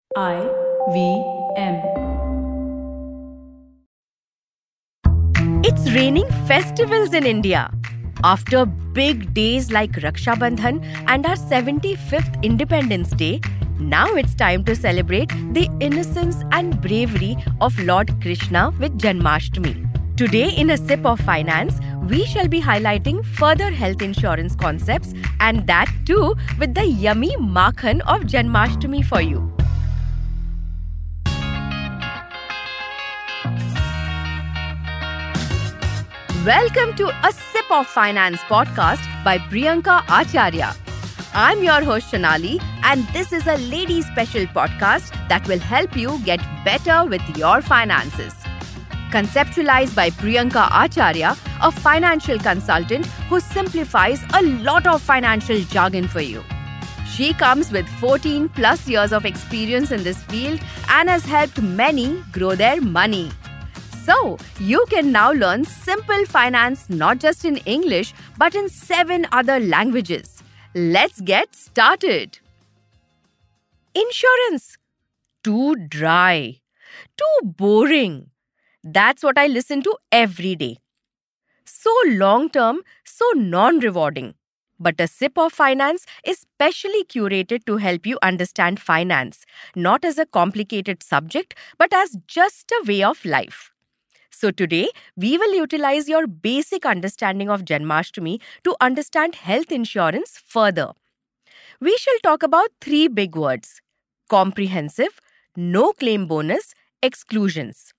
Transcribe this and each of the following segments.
IVM. It's raining festivals in India. After big days like Raksha Bandhan and our 75th Independence Day, now it's time to celebrate the innocence and bravery of Lord Krishna with Janmashtami. Today, in A Sip of Finance, we shall be highlighting further health insurance concepts, and that too with the yummy makhan of Janmashtami for you. Welcome to A Sip of Finance podcast by Priyanka Acharya. I'm your host Shanali, and this is a lady special podcast that will help you get better with your finances. Conceptualized by Priyanka Acharya, a financial consultant who simplifies a lot of financial jargon for you. She comes with 14 plus years of experience in this field and has helped many grow their money. So, you can now learn simple finance not just in English but in 7 other languages. Let's get started. Insurance. Too dry. Too boring. That's what I listen to every day. So long-term, so non-rewarding. But A Sip of Finance is specially curated to help you understand finance, not as a complicated subject, but as just a way of life. So today, we will utilize your basic understanding of Janmashtami to understand health insurance further. We shall talk about 3 big words: comprehensive, no claim bonus, exclusions.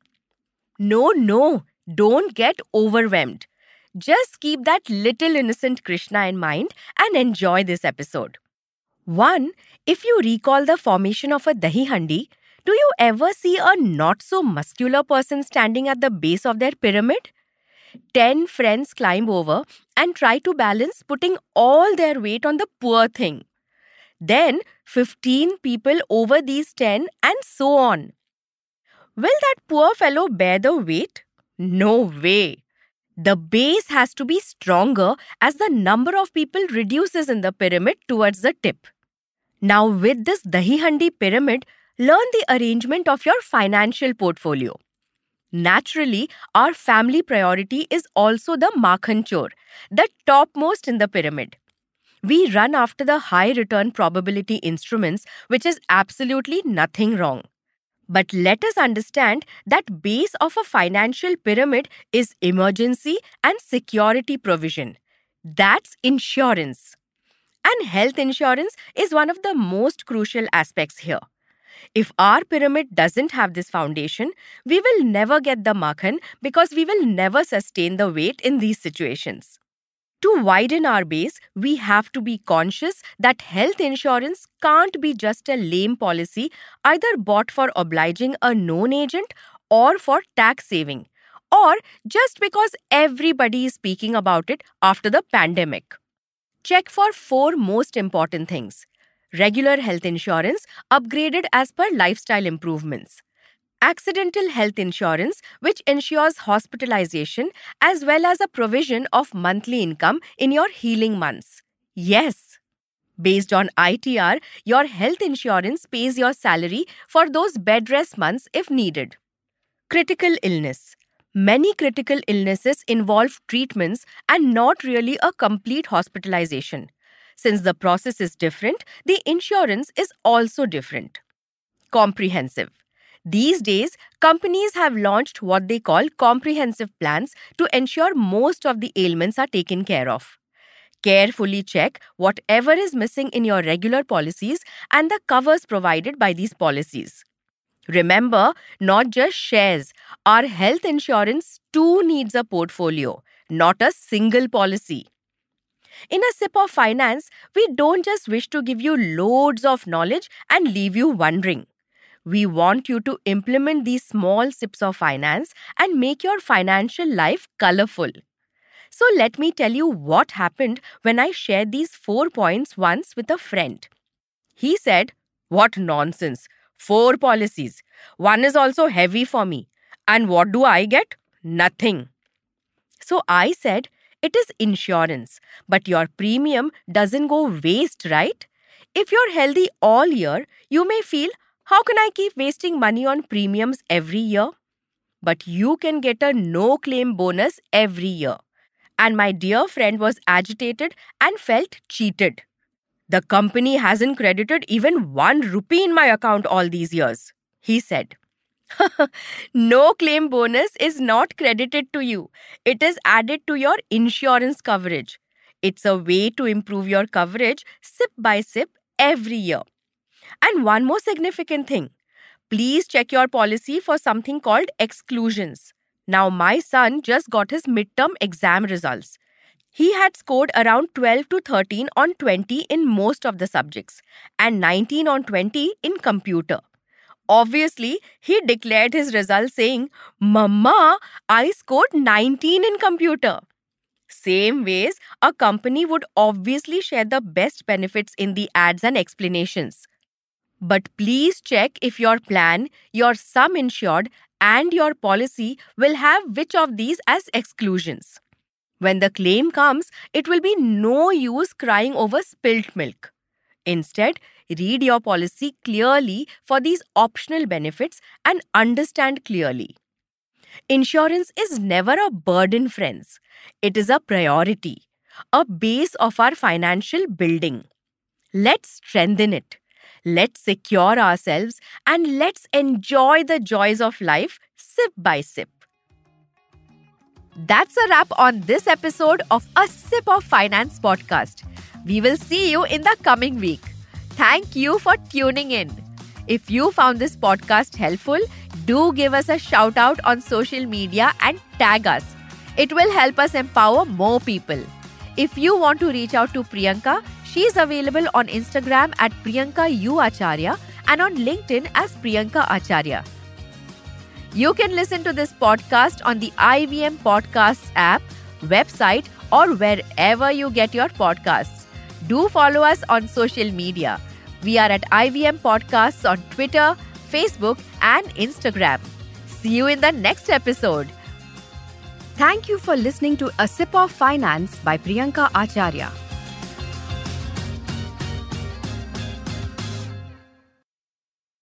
No, don't get overwhelmed. Just keep that little innocent Krishna in mind and enjoy this episode. 1. If you recall the formation of a dahi handi, do you ever see a not-so-muscular person standing at the base of their pyramid? 10 friends climb over and try to balance, putting all their weight on the poor thing. Then 15 people over these 10 and so on. Will that poor fellow bear the weight? No way. The base has to be stronger as the number of people reduces in the pyramid towards the tip. Now with this dahi handi pyramid, learn the arrangement of your financial portfolio. Naturally, our family priority is also the makhan chor, the topmost in the pyramid. We run after the high return probability instruments, which is absolutely nothing wrong. But let us understand that base of a financial pyramid is emergency and security provision. That's insurance. And health insurance is one of the most crucial aspects here. If our pyramid doesn't have this foundation, we will never get the makhan because we will never sustain the weight in these situations. To widen our base, we have to be conscious that health insurance can't be just a lame policy either bought for obliging a known agent or for tax saving, or just because everybody is speaking about it after the pandemic. Check for 4 most important things. Regular health insurance upgraded as per lifestyle improvements. Accidental health insurance, which ensures hospitalization as well as a provision of monthly income in your healing months. Yes. Based on ITR, your health insurance pays your salary for those bed rest months if needed. Critical illness. Many critical illnesses involve treatments and not really a complete hospitalization. Since the process is different, the insurance is also different. Comprehensive. These days, companies have launched what they call comprehensive plans to ensure most of the ailments are taken care of. Carefully check whatever is missing in your regular policies and the covers provided by these policies. Remember, not just shares. Our health insurance too needs a portfolio, not a single policy. In A Sip of Finance, we don't just wish to give you loads of knowledge and leave you wondering. We want you to implement these small sips of finance and make your financial life colorful. So let me tell you what happened when I shared these 4 points once with a friend. He said, "What nonsense! 4 policies. One is also heavy for me. And what do I get? Nothing." So I said, it is insurance, but your premium doesn't go waste, right? If you're healthy all year, you may feel, How can I keep wasting money on premiums every year? But you can get a no claim bonus every year. And my dear friend was agitated and felt cheated. The company hasn't credited even 1 rupee in my account all these years, he said. No claim bonus is not credited to you. It is added to your insurance coverage. It's a way to improve your coverage sip by sip every year. And one more significant thing. Please check your policy for something called exclusions. Now, my son just got his midterm exam results. He had scored around 12 to 13 on 20 in most of the subjects and 19 on 20 in computer. Obviously, he declared his results saying, "Mama, I scored 19 in computer." Same ways, a company would obviously share the best benefits in the ads and explanations. But please check if your plan, your sum insured, and your policy will have which of these as exclusions. When the claim comes, it will be no use crying over spilt milk. Instead, read your policy clearly for these optional benefits and understand clearly. Insurance is never a burden, friends. It is a priority, a base of our financial building. Let's strengthen it. Let's secure ourselves and let's enjoy the joys of life sip by sip. That's a wrap on this episode of A Sip of Finance podcast. We will see you in the coming week. Thank you for tuning in. If you found this podcast helpful, do give us a shout out on social media and tag us. It will help us empower more people. If you want to reach out to Priyanka, she is available on Instagram at Priyanka U Acharya and on LinkedIn as Priyanka Acharya. You can listen to this podcast on the IVM Podcasts app, website, or wherever you get your podcasts. Do follow us on social media. We are at IVM Podcasts on Twitter, Facebook, and Instagram. See you in the next episode. Thank you for listening to A Sip of Finance by Priyanka Acharya.